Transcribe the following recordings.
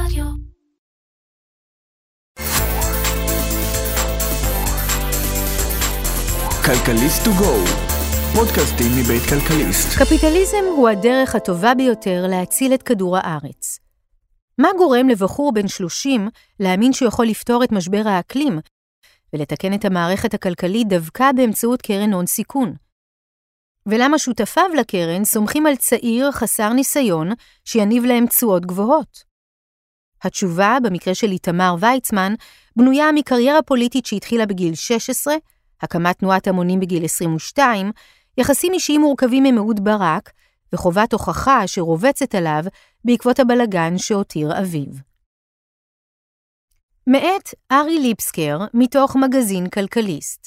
רדיו. כלכליסט טו גו, פודקאסטים מבית כלכליסט. קפיטליזם הוא הדרך הטובה ביותר להציל את כדור הארץ. מה גורם לבחור בן 30 להאמין שהוא יכול לפתור את משבר האקלים ולתקן את המערכת הכלכלית דווקא באמצעות קרן הון סיכון? ולמה שותפיו לקרן סומכים על צעיר חסר ניסיון שיניב להם תשואות גבוהות? התשובה, במקרה של איתמר ויצמן, בנויה מקריירה פוליטית שהתחילה בגיל 16, הקמת תנועת המונים בגיל 22, יחסים אישיים מורכבים עם אהוד ברק, וחובת הוכחה שרובצת עליו בעקבות הבלגן שהותיר אביו. מאת ארי ליבסקר, מתוך מגזין כלכליסט.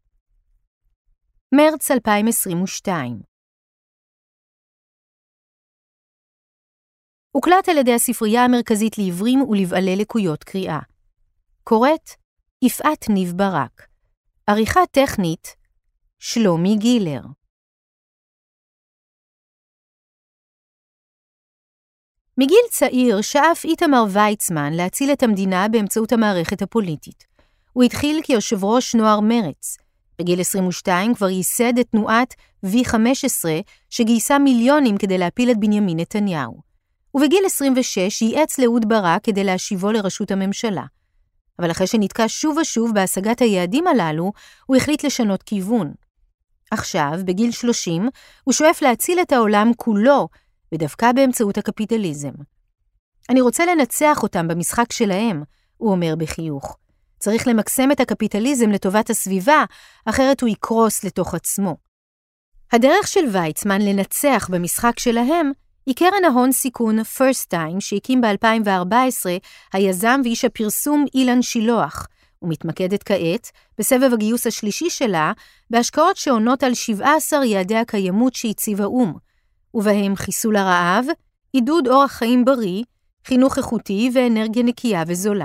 מרץ 2022. הוקלט על ידי הספרייה המרכזית לעיוורים ולבעלי לקויות קריאה. קוראת יפעת ניב ברק. עריכה טכנית שלומי גילר. מגיל צעיר שאף איתמר ויצמן להציל את המדינה באמצעות המערכת הפוליטית. הוא התחיל כיושב ראש נוער מרץ. בגיל 22 כבר ייסד את תנועת V15 שגייסה מיליונים כדי להפיל את בנימין נתניהו. ובגיל 26 ייעץ לאהוד ברק כדי להשיבו לראשות הממשלה. אבל אחרי שנתקע שוב ושוב בהשגת היעדים הללו, הוא החליט לשנות כיוון. עכשיו, בגיל 30, הוא שואף להציל את העולם כולו, ודווקא באמצעות הקפיטליזם. אני רוצה לנצח אותם במשחק שלהם, הוא אומר בחיוך. צריך למקסם את הקפיטליזם לטובת הסביבה, אחרת הוא יקרוס לתוך עצמו. הדרך של ויצמן לנצח במשחק שלהם, היא קרן ההון סיכון First Time שהקים ב-2014 היזם ואיש הפרסום אילן שילוח, ומתמקדת כעת בסבב הגיוס השלישי שלה בהשקעות שעונות על 17 יעדי הקיימות שהציב האו"ם, ובהם חיסול הרעב, עידוד אורח חיים בריא, חינוך איכותי ואנרגיה נקייה וזולה.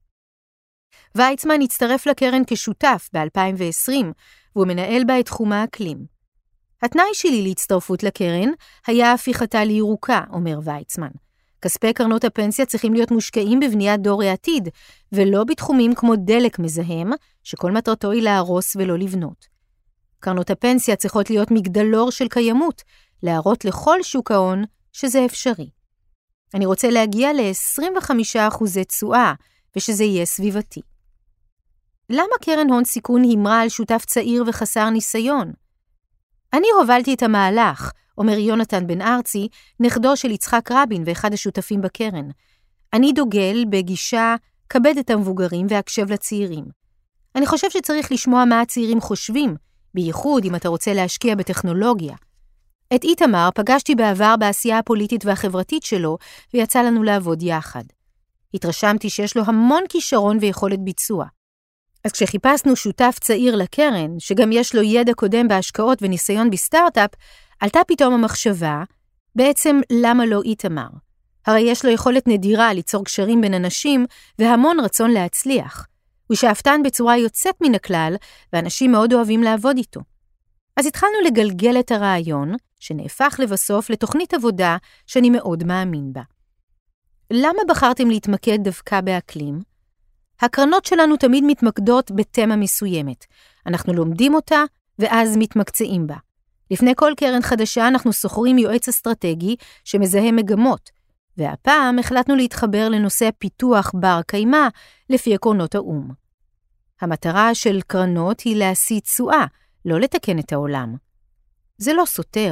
ויצמן הצטרף לקרן כשותף ב-2020, והוא מנהל בה את תחום האקלים. התנאי שלי להצטרפות לקרן היה הפיכתה לירוקה, אומר ויצמן. כספי קרנות הפנסיה צריכים להיות מושקעים בבניית דור העתיד, ולא בתחומים כמו דלק מזהם, שכל מטרתו היא להרוס ולא לבנות. קרנות הפנסיה צריכות להיות מגדלור של קיימות, להראות לכל שוק ההון שזה אפשרי. אני רוצה להגיע ל-25% תשואה, ושזה יהיה סביבתי. למה קרן הון סיכון הימרה על שותף צעיר וחסר ניסיון? אני הובלתי את המהלך, אומר יונתן בן ארצי, נכדו של יצחק רבין ואחד השותפים בקרן. אני דוגל בגישה, כבד את המבוגרים והקשב לצעירים. אני חושב שצריך לשמוע מה הצעירים חושבים, בייחוד אם אתה רוצה להשקיע בטכנולוגיה. את איתמר פגשתי בעבר בעשייה הפוליטית והחברתית שלו, ויצא לנו לעבוד יחד. התרשמתי שיש לו המון כישרון ויכולת ביצוע. אז כשחיפשנו שותף צעיר לקרן, שגם יש לו ידע קודם בהשקעות וניסיון בסטארט-אפ, עלתה פתאום המחשבה, בעצם למה לא איתמר? הרי יש לו יכולת נדירה ליצור קשרים בין אנשים, והמון רצון להצליח. הוא שאפתן בצורה יוצאת מן הכלל, ואנשים מאוד אוהבים לעבוד איתו. אז התחלנו לגלגל את הרעיון, שנהפך לבסוף לתוכנית עבודה שאני מאוד מאמין בה. למה בחרתם להתמקד דווקא באקלים? הקרנות שלנו תמיד מתמקדות בתמה מסוימת. אנחנו לומדים אותה ואז מתמקצעים בה. לפני כל קרן חדשה אנחנו סוחרים יועץ אסטרטגי שמזהה מגמות, והפעם החלטנו להתחבר לנושא פיתוח בר קיימא לפי עקרונות האו"ם. המטרה של קרנות היא להשיא תשואה, לא לתקן את העולם. זה לא סותר.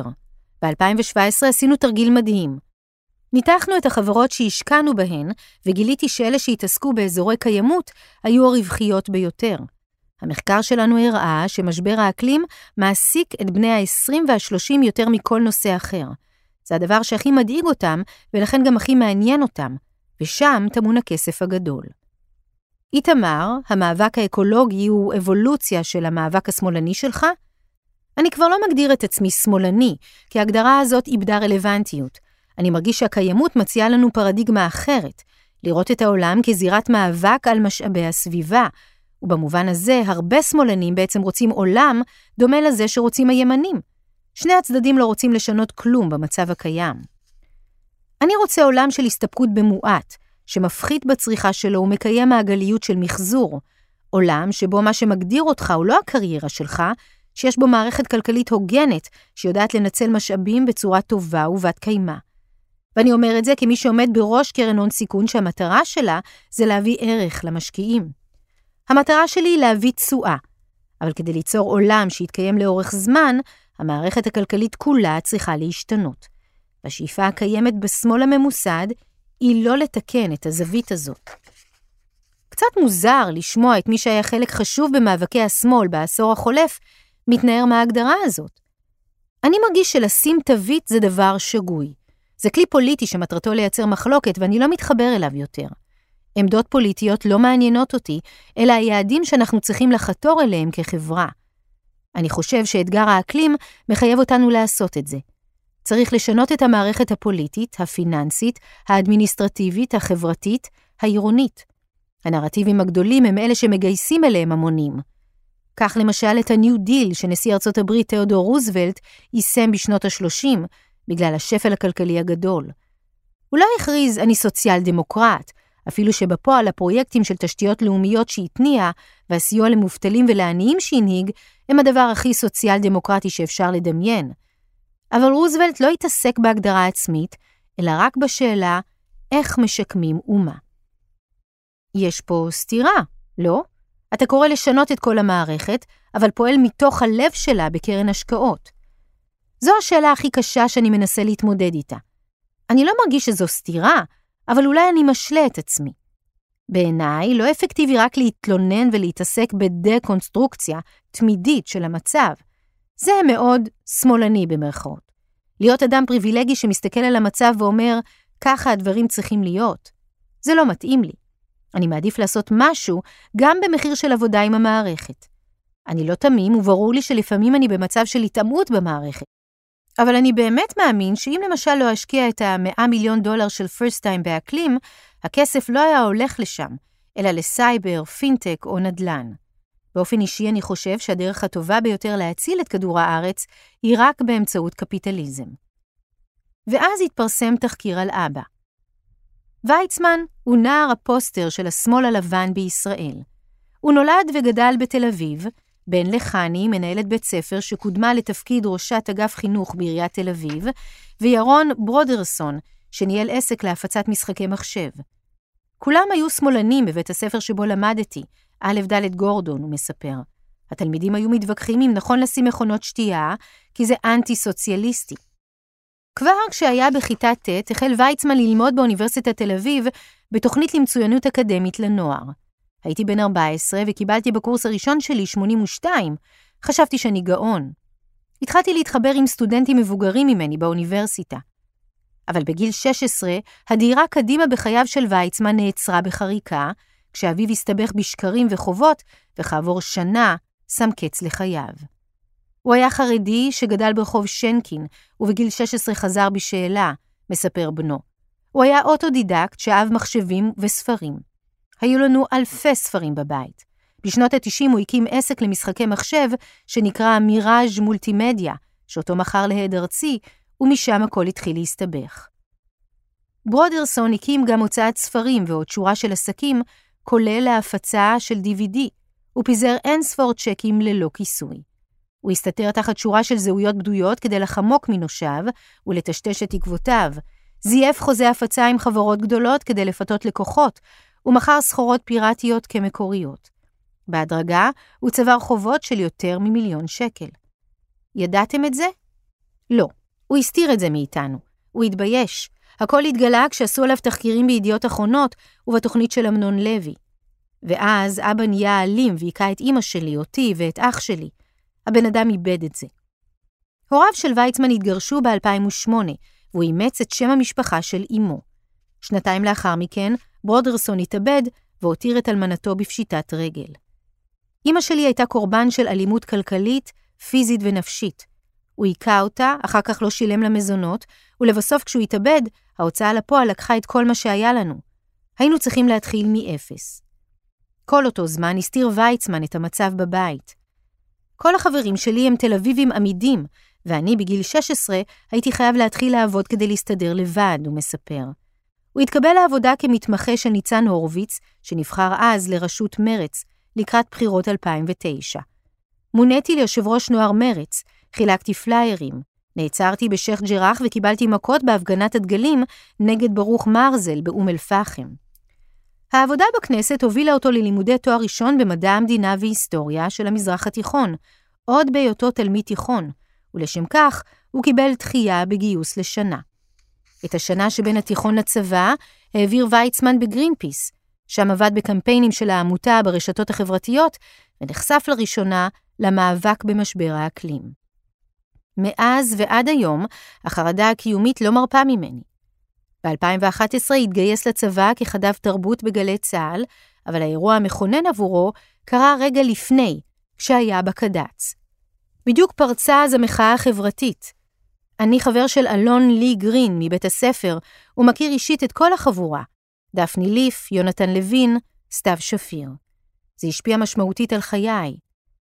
ב-2017 עשינו תרגיל מדהים. ניתחנו את החברות שהשקענו בהן, וגיליתי שאלה שהתעסקו באזורי קיימות היו הרווחיות ביותר. המחקר שלנו הראה שמשבר האקלים מעסיק את בני ה-20 וה-30 יותר מכל נושא אחר. זה הדבר שהכי מדאיג אותם, ולכן גם הכי מעניין אותם, ושם טמון הכסף הגדול. איתמר, המאבק האקולוגי הוא אבולוציה של המאבק השמאלני שלך? אני כבר לא מגדיר את עצמי שמאלני, כי ההגדרה הזאת איבדה רלוונטיות. אני מרגיש שהקיימות מציעה לנו פרדיגמה אחרת, לראות את העולם כזירת מאבק על משאבי הסביבה, ובמובן הזה הרבה שמאלנים בעצם רוצים עולם דומה לזה שרוצים הימנים. שני הצדדים לא רוצים לשנות כלום במצב הקיים. אני רוצה עולם של הסתפקות במועט, שמפחית בצריכה שלו ומקיים מעגליות של מחזור, עולם שבו מה שמגדיר אותך הוא לא הקריירה שלך, שיש בו מערכת כלכלית הוגנת שיודעת לנצל משאבים בצורה טובה ובת קיימה. ואני אומר את זה כמי שעומד בראש קרן הון סיכון שהמטרה שלה זה להביא ערך למשקיעים. המטרה שלי היא להביא תשואה, אבל כדי ליצור עולם שיתקיים לאורך זמן, המערכת הכלכלית כולה צריכה להשתנות. והשאיפה הקיימת בשמאל הממוסד היא לא לתקן את הזווית הזאת. קצת מוזר לשמוע את מי שהיה חלק חשוב במאבקי השמאל בעשור החולף, מתנער מההגדרה הזאת. אני מרגיש שלשים תווית זה דבר שגוי. זה כלי פוליטי שמטרתו לייצר מחלוקת ואני לא מתחבר אליו יותר. עמדות פוליטיות לא מעניינות אותי, אלא היעדים שאנחנו צריכים לחתור אליהם כחברה. אני חושב שאתגר האקלים מחייב אותנו לעשות את זה. צריך לשנות את המערכת הפוליטית, הפיננסית, האדמיניסטרטיבית, החברתית, העירונית. הנרטיבים הגדולים הם אלה שמגייסים אליהם המונים. כך למשל את הניו דיל שנשיא ארצות הברית תיאודור רוזוולט יישם בשנות ה-30 בגלל השפל הכלכלי הגדול. הוא לא הכריז אני סוציאל דמוקרט, אפילו שבפועל הפרויקטים של תשתיות לאומיות שהתניע והסיוע למובטלים ולעניים שהנהיג הם הדבר הכי סוציאל דמוקרטי שאפשר לדמיין. אבל רוזוולט לא התעסק בהגדרה עצמית, אלא רק בשאלה איך משקמים אומה. יש פה סתירה, לא? אתה קורא לשנות את כל המערכת, אבל פועל מתוך הלב שלה בקרן השקעות. זו השאלה הכי קשה שאני מנסה להתמודד איתה. אני לא מרגיש שזו סתירה, אבל אולי אני משלה את עצמי. בעיניי לא אפקטיבי רק להתלונן ולהתעסק בדקונסטרוקציה תמידית של המצב. זה מאוד שמאלני במרכאות. להיות אדם פריבילגי שמסתכל על המצב ואומר, ככה הדברים צריכים להיות. זה לא מתאים לי. אני מעדיף לעשות משהו גם במחיר של עבודה עם המערכת. אני לא תמים וברור לי שלפעמים אני במצב של התאמות במערכת. אבל אני באמת מאמין שאם למשל לא אשקיע את $100 מיליון של first time באקלים, הכסף לא היה הולך לשם, אלא לסייבר, פינטק או נדל"ן. באופן אישי אני חושב שהדרך הטובה ביותר להציל את כדור הארץ היא רק באמצעות קפיטליזם. ואז התפרסם תחקיר על אבא. ויצמן הוא נער הפוסטר של השמאל הלבן בישראל. הוא נולד וגדל בתל אביב, בן לחני, מנהלת בית ספר שקודמה לתפקיד ראשת אגף חינוך בעיריית תל אביב, וירון ברודרסון, שניהל עסק להפצת משחקי מחשב. כולם היו שמאלנים בבית הספר שבו למדתי, א' ד' גורדון, הוא מספר. התלמידים היו מתווכחים אם נכון לשים מכונות שתייה, כי זה אנטי-סוציאליסטי. כבר כשהיה בכיתה ט' החל ויצמן ללמוד באוניברסיטת תל אביב בתוכנית למצוינות אקדמית לנוער. הייתי בן 14 וקיבלתי בקורס הראשון שלי 82, חשבתי שאני גאון. התחלתי להתחבר עם סטודנטים מבוגרים ממני באוניברסיטה. אבל בגיל 16, הדהירה קדימה בחייו של ויצמן נעצרה בחריקה, כשאביו הסתבך בשקרים וחובות, וכעבור שנה שם קץ לחייו. הוא היה חרדי שגדל ברחוב שנקין, ובגיל 16 חזר בשאלה, מספר בנו. הוא היה אוטודידקט שאהב מחשבים וספרים. היו לנו אלפי ספרים בבית. בשנות ה-90 הוא הקים עסק למשחקי מחשב שנקרא מיראז' מולטימדיה, שאותו מכר להד ארצי, ומשם הכל התחיל להסתבך. ברודרסון הקים גם הוצאת ספרים ועוד שורה של עסקים, כולל להפצה של DVD. הוא פיזר אין ספור צ'קים ללא כיסוי. הוא הסתתר תחת שורה של זהויות בדויות כדי לחמוק מנושיו ולטשטש את עקבותיו. זייף חוזה הפצה עם חברות גדולות כדי לפתות לקוחות, ומכר סחורות פיראטיות כמקוריות. בהדרגה הוא צבר חובות של יותר מ1,000,000 שקל. ידעתם את זה? לא. הוא הסתיר את זה מאיתנו. הוא התבייש. הכל התגלה כשעשו עליו תחקירים בידיעות אחרונות ובתוכנית של אמנון לוי. ואז אבא נהיה אלים והיכה את אמא שלי, אותי ואת אח שלי. הבן אדם איבד את זה. הוריו של ויצמן התגרשו ב-2008, והוא אימץ את שם המשפחה של אמו. 2 לאחר מכן, ברודרסון התאבד והותיר את אלמנתו בפשיטת רגל. אמא שלי הייתה קורבן של אלימות כלכלית, פיזית ונפשית. הוא היכה אותה, אחר כך לא שילם למזונות, ולבסוף כשהוא התאבד, ההוצאה לפועל לקחה את כל מה שהיה לנו. היינו צריכים להתחיל מאפס. כל אותו זמן הסתיר ויצמן את המצב בבית. כל החברים שלי הם תל אביבים עמידים, ואני בגיל 16 הייתי חייב להתחיל לעבוד כדי להסתדר לבד, הוא מספר. הוא התקבל לעבודה כמתמחה של ניצן הורוביץ, שנבחר אז לראשות מרץ, לקראת בחירות 2009. מוניתי ליושב ראש נוער מרץ, חילקתי פליירים, נעצרתי בשייח ג'ראח וקיבלתי מכות בהפגנת הדגלים נגד ברוך מרזל באום אל-פחם. העבודה בכנסת הובילה אותו ללימודי תואר ראשון במדע המדינה והיסטוריה של המזרח התיכון, עוד בהיותו תלמיד תיכון, ולשם כך הוא קיבל דחייה בגיוס לשנה. את השנה שבין התיכון לצבא העביר ויצמן בגרינפיס, שם עבד בקמפיינים של העמותה ברשתות החברתיות, ונחשף לראשונה למאבק במשבר האקלים. מאז ועד היום, החרדה הקיומית לא מרפה ממני. ב-2011 התגייס לצבא כחדב תרבות בגלי צה"ל, אבל האירוע המכונן עבורו קרה רגע לפני, כשהיה בקד"ץ. בדיוק פרצה אז המחאה החברתית. אני חבר של אלון לי גרין מבית הספר, ומכיר אישית את כל החבורה, דפני ליף, יונתן לוין, סתיו שפיר. זה השפיע משמעותית על חיי.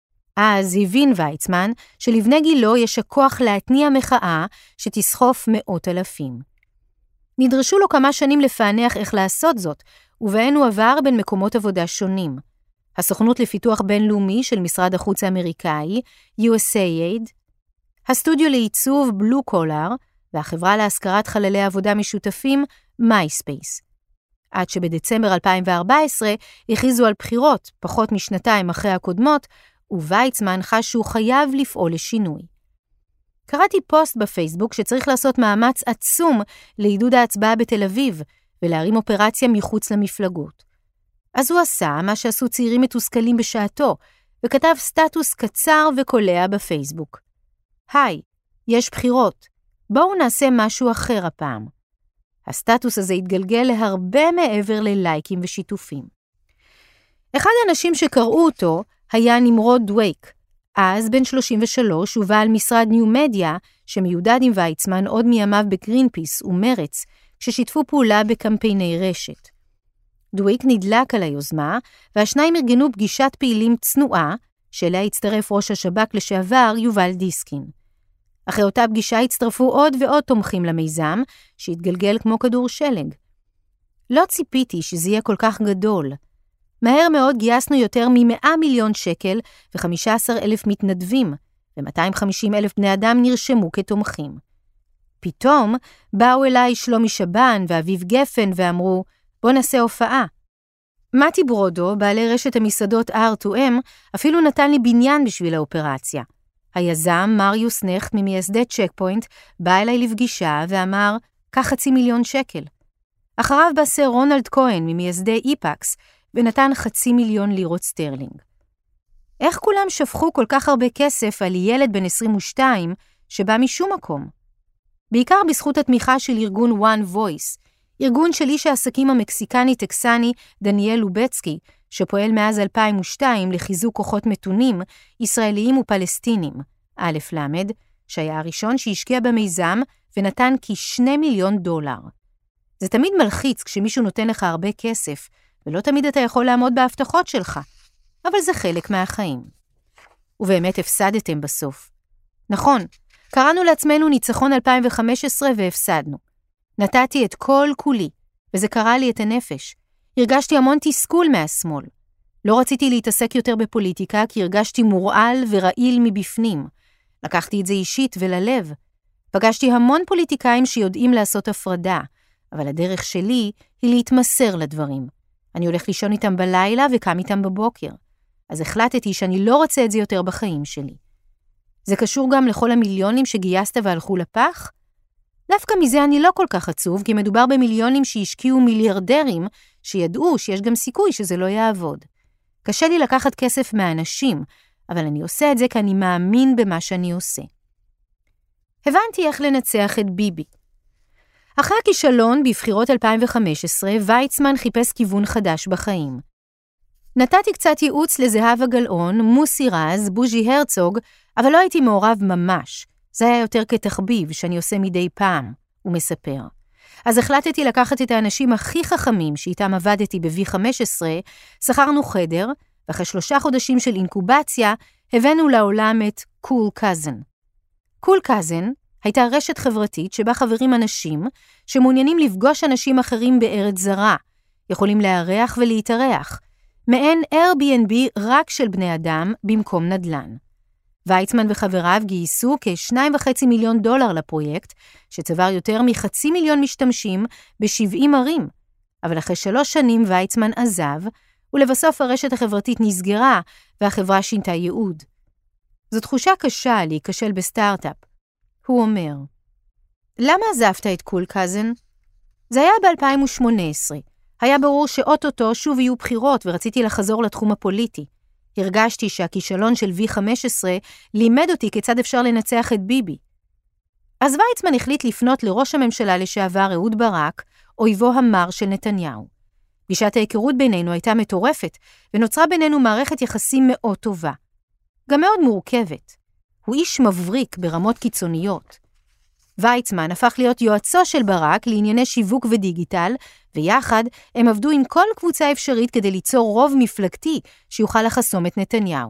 אז הבין ויצמן שלבני גילו יש הכוח להתניע מחאה שתסחוף מאות אלפים. נדרשו לו כמה שנים לפענח איך לעשות זאת, ובהן הוא עבר בין מקומות עבודה שונים. הסוכנות לפיתוח בינלאומי של משרד החוץ האמריקאי, USAID, הסטודיו לעיצוב בלו קולר, והחברה להשכרת חללי עבודה משותפים, MySpace. עד שבדצמבר 2014 הכריזו על בחירות, פחות משנתיים אחרי הקודמות, וויצמן חש שהוא חייב לפעול לשינוי. קראתי פוסט בפייסבוק שצריך לעשות מאמץ עצום לעידוד ההצבעה בתל אביב, ולהרים אופרציה מחוץ למפלגות. אז הוא עשה מה שעשו צעירים מתוסכלים בשעתו, וכתב סטטוס קצר וקולע בפייסבוק. היי, יש בחירות, בואו נעשה משהו אחר הפעם. הסטטוס הזה התגלגל להרבה מעבר ללייקים ושיתופים. אחד האנשים שקראו אותו היה נמרוד דווייק, אז בן 33 ובעל משרד ניו מדיה, שמיודד עם ויצמן עוד מימיו בגרינפיס ומרץ, ששיתפו פעולה בקמפייני רשת. דווייק נדלק על היוזמה, והשניים ארגנו פגישת פעילים צנועה, שאליה הצטרף ראש השב"כ לשעבר יובל דיסקין. אחרי אותה פגישה הצטרפו עוד ועוד תומכים למיזם, שהתגלגל כמו כדור שלג. לא ציפיתי שזה יהיה כל כך גדול. מהר מאוד גייסנו יותר מ100 מיליון שקל ו15,000 מתנדבים, ו250,000 בני אדם נרשמו כתומכים. פתאום באו אליי שלומי שבן ואביב גפן ואמרו, בוא נעשה הופעה. מתי ברודו, בעלי רשת המסעדות R2M, אפילו נתן לי בניין בשביל האופרציה. היזם מריוס נכט ממייסדי צ'ק פוינט בא אליי לפגישה ואמר, קח 500,000 שקל. אחריו בא סר רונלד כהן ממייסדי איפקס ונתן 500,000 לירות סטרלינג. איך כולם שפכו כל כך הרבה כסף על ילד בן 22 שבא משום מקום? בעיקר בזכות התמיכה של ארגון One Voice, ארגון של איש העסקים המקסיקני-טקסני דניאל לובצקי, שפועל מאז 2002 לחיזוק כוחות מתונים, ישראליים ופלסטינים, א' למד, שהיה הראשון שהשקיע במיזם ונתן כ$2 מיליון. זה תמיד מלחיץ כשמישהו נותן לך הרבה כסף, ולא תמיד אתה יכול לעמוד בהבטחות שלך, אבל זה חלק מהחיים. ובאמת הפסדתם בסוף. נכון, קראנו לעצמנו ניצחון 2015 והפסדנו. נתתי את כל כולי, וזה קרה לי את הנפש. הרגשתי המון תסכול מהשמאל. לא רציתי להתעסק יותר בפוליטיקה, כי הרגשתי מורעל ורעיל מבפנים. לקחתי את זה אישית וללב. פגשתי המון פוליטיקאים שיודעים לעשות הפרדה, אבל הדרך שלי היא להתמסר לדברים. אני הולך לישון איתם בלילה וקם איתם בבוקר. אז החלטתי שאני לא רוצה את זה יותר בחיים שלי. זה קשור גם לכל המיליונים שגייסת והלכו לפח? דווקא מזה אני לא כל כך עצוב, כי מדובר במיליונים שהשקיעו מיליארדרים, שידעו שיש גם סיכוי שזה לא יעבוד. קשה לי לקחת כסף מהאנשים, אבל אני עושה את זה כי אני מאמין במה שאני עושה. הבנתי איך לנצח את ביבי. אחרי הכישלון בבחירות 2015, ויצמן חיפש כיוון חדש בחיים. נתתי קצת ייעוץ לזהבה גלאון, מוסי רז, בוז'י הרצוג, אבל לא הייתי מעורב ממש. זה היה יותר כתחביב שאני עושה מדי פעם, הוא מספר. אז החלטתי לקחת את האנשים הכי חכמים שאיתם עבדתי ב-V15, שכרנו חדר, ואחרי 3 חודשים של אינקובציה, הבאנו לעולם את קול קזן. קול קזן הייתה רשת חברתית שבה חברים אנשים שמעוניינים לפגוש אנשים אחרים בארץ זרה, יכולים לארח ולהתארח, מעין Airbnb רק של בני אדם במקום נדל"ן. ויצמן וחבריו גייסו כ$2.5 מיליון לפרויקט, שצבר יותר מ500,000 משתמשים ב70 ערים, אבל אחרי 3 שנים ויצמן עזב, ולבסוף הרשת החברתית נסגרה והחברה שינתה ייעוד. זו תחושה קשה להיכשל בסטארט-אפ. הוא אומר, למה עזבת את קול קאזן? זה היה ב-2018. היה ברור שאוטוטו שוב יהיו בחירות ורציתי לחזור לתחום הפוליטי. הרגשתי שהכישלון של V15 לימד אותי כיצד אפשר לנצח את ביבי. אז ויצמן החליט לפנות לראש הממשלה לשעבר אהוד ברק, אויבו המר של נתניהו. פגישת ההיכרות בינינו הייתה מטורפת, ונוצרה בינינו מערכת יחסים מאוד טובה. גם מאוד מורכבת. הוא איש מבריק ברמות קיצוניות. ויצמן הפך להיות יועצו של ברק לענייני שיווק ודיגיטל, ויחד הם עבדו עם כל קבוצה אפשרית כדי ליצור רוב מפלגתי שיוכל לחסום את נתניהו.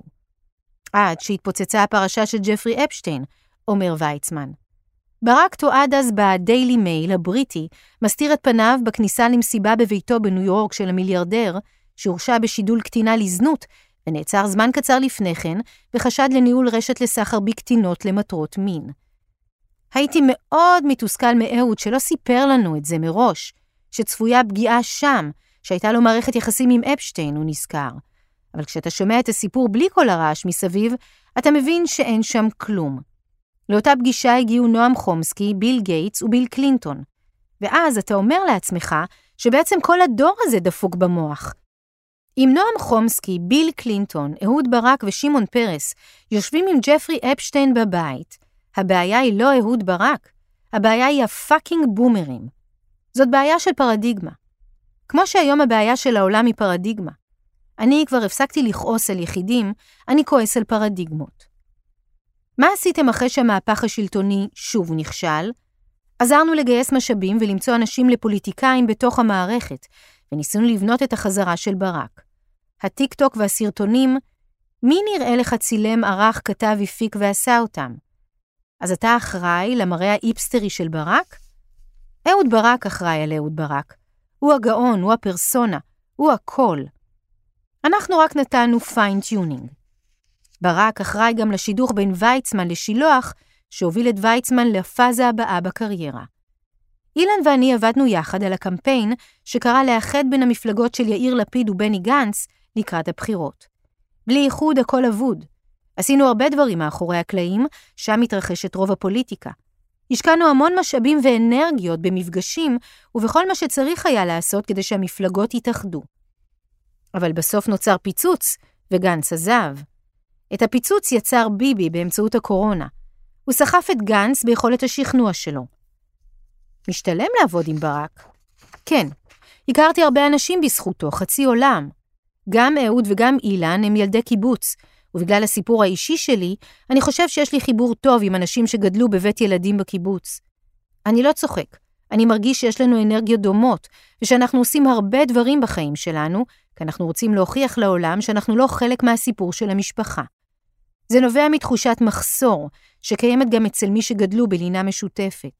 עד שהתפוצצה הפרשה של ג'פרי אפשטיין, אומר ויצמן. ברק תועד אז בדיילי מייל הבריטי, מסתיר את פניו בכניסה למסיבה בביתו בניו יורק של המיליארדר, שהורשע בשידול קטינה לזנות, ונעצר זמן קצר לפני כן, בחשד לניהול רשת לסחר בקטינות למטרות מין. הייתי מאוד מתוסכל מאהוד שלא סיפר לנו את זה מראש, שצפויה פגיעה שם, שהייתה לו מערכת יחסים עם אפשטיין, הוא נזכר. אבל כשאתה שומע את הסיפור בלי כל הרעש מסביב, אתה מבין שאין שם כלום. לאותה פגישה הגיעו נועם חומסקי, ביל גייטס וביל קלינטון. ואז אתה אומר לעצמך שבעצם כל הדור הזה דפוק במוח. אם נועם חומסקי, ביל קלינטון, אהוד ברק ושמעון פרס יושבים עם ג'פרי אפשטיין בבית, הבעיה היא לא אהוד ברק, הבעיה היא הפאקינג בומרים. זאת בעיה של פרדיגמה. כמו שהיום הבעיה של העולם היא פרדיגמה. אני כבר הפסקתי לכעוס על יחידים, אני כועס על פרדיגמות. מה עשיתם אחרי שהמהפך השלטוני שוב נכשל? עזרנו לגייס משאבים ולמצוא אנשים לפוליטיקאים בתוך המערכת, וניסינו לבנות את החזרה של ברק. הטיק טוק והסרטונים, מי נראה לך צילם, ערך, כתב, הפיק ועשה אותם? אז אתה אחראי למראה האיפסטרי של ברק? אהוד ברק אחראי על אהוד ברק. הוא הגאון, הוא הפרסונה, הוא הכל. אנחנו רק נתנו פיין-טיונינג. ברק אחראי גם לשידוך בין ויצמן לשילוח, שהוביל את ויצמן לפאזה הבאה בקריירה. אילן ואני עבדנו יחד על הקמפיין שקרא לאחד בין המפלגות של יאיר לפיד ובני גנץ לקראת הבחירות. בלי איחוד הכל אבוד. עשינו הרבה דברים מאחורי הקלעים, שם מתרחשת רוב הפוליטיקה. השקענו המון משאבים ואנרגיות במפגשים, ובכל מה שצריך היה לעשות כדי שהמפלגות יתאחדו. אבל בסוף נוצר פיצוץ, וגנץ עזב. את הפיצוץ יצר ביבי באמצעות הקורונה. הוא סחף את גנץ ביכולת השכנוע שלו. משתלם לעבוד עם ברק? כן. הכרתי הרבה אנשים בזכותו, חצי עולם. גם אהוד וגם אילן הם ילדי קיבוץ, ובגלל הסיפור האישי שלי, אני חושב שיש לי חיבור טוב עם אנשים שגדלו בבית ילדים בקיבוץ. אני לא צוחק. אני מרגיש שיש לנו אנרגיות דומות, ושאנחנו עושים הרבה דברים בחיים שלנו, כי אנחנו רוצים להוכיח לעולם שאנחנו לא חלק מהסיפור של המשפחה. זה נובע מתחושת מחסור, שקיימת גם אצל מי שגדלו בלינה משותפת.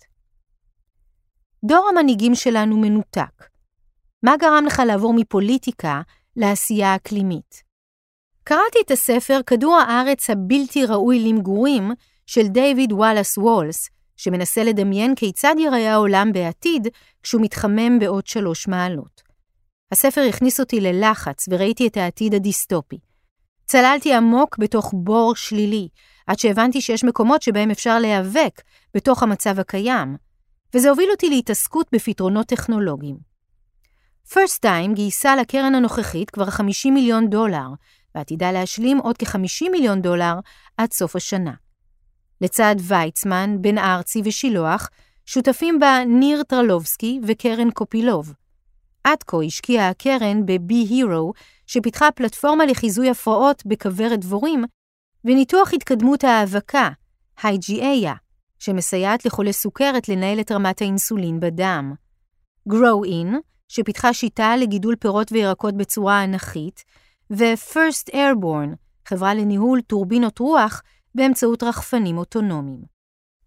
דור המנהיגים שלנו מנותק. מה גרם לך לעבור מפוליטיקה לעשייה האקלימית? קראתי את הספר כדור הארץ הבלתי ראוי למגורים של דיוויד וואלאס וולס, שמנסה לדמיין כיצד ייראה העולם בעתיד כשהוא מתחמם בעוד 3 מעלות. הספר הכניס אותי ללחץ וראיתי את העתיד הדיסטופי. צללתי עמוק בתוך בור שלילי, עד שהבנתי שיש מקומות שבהם אפשר להיאבק בתוך המצב הקיים, וזה הוביל אותי להתעסקות בפתרונות טכנולוגיים. First Time גייסה לקרן הנוכחית כבר $50 מיליון, ועתידה להשלים עוד $50 מיליון עד סוף השנה. לצד ויצמן, בן ארצי ושילוח, שותפים בה ניר טרלובסקי וקרן קופילוב. עד כה השקיעה הקרן ב-Be Hero, שפיתחה פלטפורמה לחיזוי הפרעות בכוורת דבורים, וניתוח התקדמות האבקה, IgA, שמסייעת לחולי סוכרת לנהל את רמת האינסולין בדם. Grow In, שפיתחה שיטה לגידול פירות וירקות בצורה אנכית, ו-First Airborne, חברה לניהול טורבינות רוח באמצעות רחפנים אוטונומיים.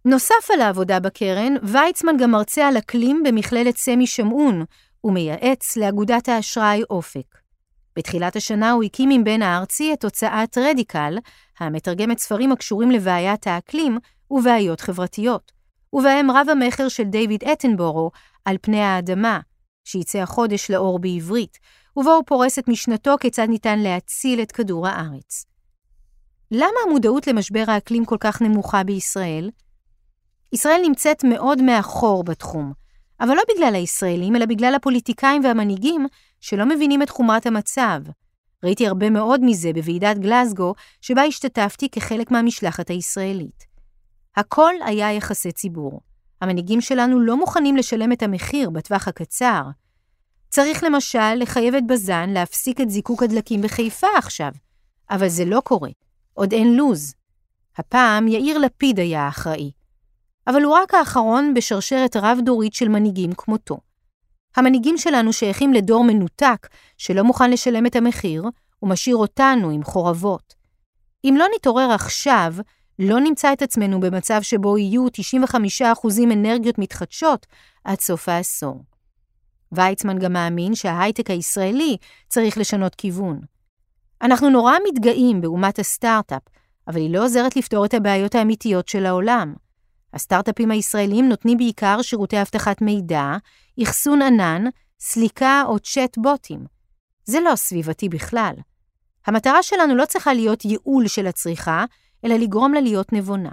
נוסף על העבודה בקרן, ויצמן גם מרצה על אקלים במכללת סמי שמעון, ומייעץ לאגודת האשראי אופק. בתחילת השנה הוא הקים עם בן הארצי את הוצאת רדיקל, המתרגמת ספרים הקשורים לבעיית האקלים ובעיות חברתיות, ובהם רב המחר של דיוויד אטנבורו על פני האדמה, שיצא החודש לאור בעברית, ובו הוא פורס את משנתו כיצד ניתן להציל את כדור הארץ. למה המודעות למשבר האקלים כל כך נמוכה בישראל? ישראל נמצאת מאוד מאחור בתחום, אבל לא בגלל הישראלים, אלא בגלל הפוליטיקאים והמנהיגים שלא מבינים את חומרת המצב. ראיתי הרבה מאוד מזה בוועידת גלזגו, שבה השתתפתי כחלק מהמשלחת הישראלית. הכל היה יחסי ציבור. המנהיגים שלנו לא מוכנים לשלם את המחיר בטווח הקצר. צריך למשל לחייב את בזן להפסיק את זיקוק הדלקים בחיפה עכשיו, אבל זה לא קורה. עוד אין לוז. הפעם יאיר לפיד היה האחראי. אבל הוא רק האחרון בשרשרת רב-דורית של מנהיגים כמותו. המנהיגים שלנו שייכים לדור מנותק שלא מוכן לשלם את המחיר ומשאיר אותנו עם חורבות. אם לא נתעורר עכשיו, לא נמצא את עצמנו במצב שבו יהיו 95% אנרגיות מתחדשות עד סוף העשור. ויצמן גם מאמין שההייטק הישראלי צריך לשנות כיוון. אנחנו נורא מתגאים באומת הסטארט-אפ, אבל היא לא עוזרת לפתור את הבעיות האמיתיות של העולם. הסטארט-אפים הישראלים נותנים בעיקר שירותי הבטחת מידע, אחסון ענן, סליקה או צ'אט בוטים. זה לא סביבתי בכלל. המטרה שלנו לא צריכה להיות ייעול של הצריכה, אלא לגרום לה להיות נבונה.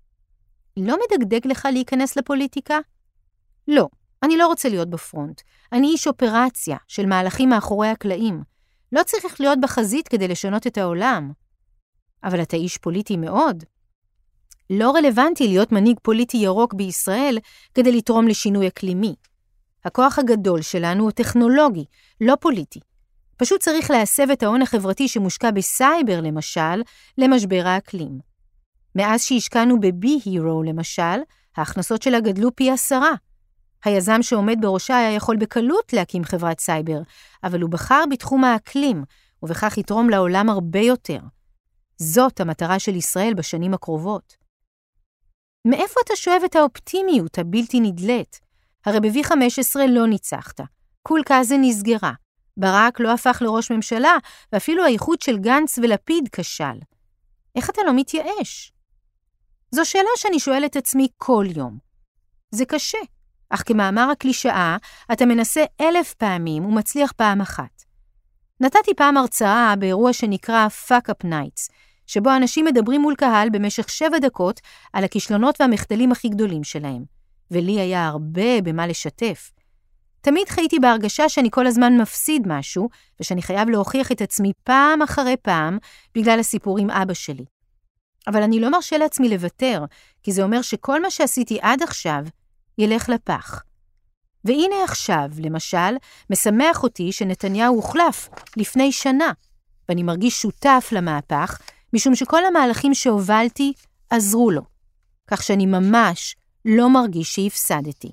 לא מדגדג לך להיכנס לפוליטיקה? לא, אני לא רוצה להיות בפרונט. אני איש אופרציה של מהלכים מאחורי הקלעים. לא צריך להיות בחזית כדי לשנות את העולם. אבל אתה איש פוליטי מאוד. לא רלוונטי להיות מנהיג פוליטי ירוק בישראל כדי לתרום לשינוי אקלימי. הכוח הגדול שלנו הוא טכנולוגי, לא פוליטי. פשוט צריך להסב את ההון החברתי שמושקע בסייבר למשל, למשבר האקלים. מאז שהשקענו ב-Be-Hero למשל, ההכנסות שלה גדלו פי 10. היזם שעומד בראשה היה יכול בקלות להקים חברת סייבר, אבל הוא בחר בתחום האקלים, ובכך יתרום לעולם הרבה יותר. זאת המטרה של ישראל בשנים הקרובות. מאיפה אתה שואב את האופטימיות הבלתי נדלת? הרי ב-V15 לא ניצחת. כול קאזן נסגרה. ברק לא הפך לראש ממשלה, ואפילו האיחוד של גנץ ולפיד כשל. איך אתה לא מתייאש? זו שאלה שאני שואלת עצמי כל יום. זה קשה, אך כמאמר הקלישאה, אתה מנסה 1000 פעמים ומצליח פעם אחת. נתתי פעם הרצאה באירוע שנקרא Fuck Up Nights, שבו אנשים מדברים מול קהל במשך 7 דקות על הכישלונות והמחדלים הכי גדולים שלהם, ולי היה הרבה במה לשתף. תמיד חייתי בהרגשה שאני כל הזמן מפסיד משהו, ושאני חייב להוכיח את עצמי פעם אחרי פעם בגלל הסיפור עם אבא שלי. אבל אני לא מרשה לעצמי לוותר, כי זה אומר שכל מה שעשיתי עד עכשיו ילך לפח. והנה עכשיו, למשל, משמח אותי שנתניהו הוחלף לפני שנה, ואני מרגיש שותף למהפך, משום שכל המהלכים שהובלתי עזרו לו, כך שאני ממש לא מרגיש שהפסדתי.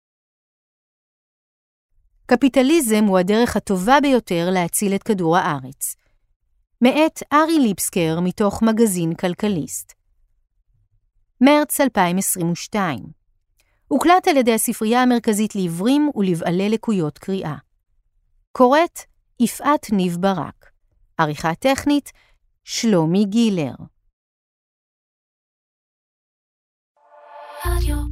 קפיטליזם הוא הדרך הטובה ביותר להציל את כדור הארץ. מאת ארי ליבסקר מתוך מגזין כלכליסט. מרץ 2022. הוקלט על ידי הספרייה המרכזית לעיוורים ולבעלי לקויות קריאה. קוראת יפעת ניב ברק. עריכה טכנית שלומי גילר. רדיו